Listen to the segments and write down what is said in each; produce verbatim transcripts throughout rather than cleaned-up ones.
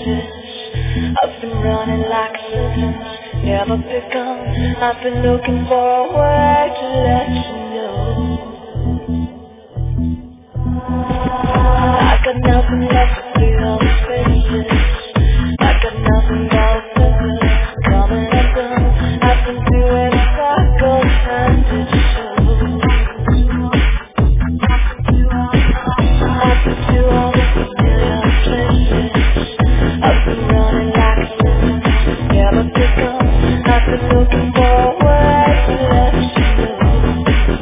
places. I've been running like a circus, never begun. I've been looking for a way to let you know. I got nothing left to do on the faces. I got nothing but purpose, coming and gone. I've been doing cycles and it shows. I've been to all the familiar places. I've been running like a circus, never begun. I've been looking for a way to let you know.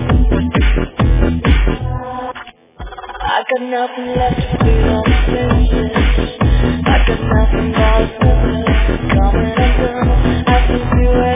I got nothing left to do on the faces. I got nothing but purpose, coming and gone. I've been doing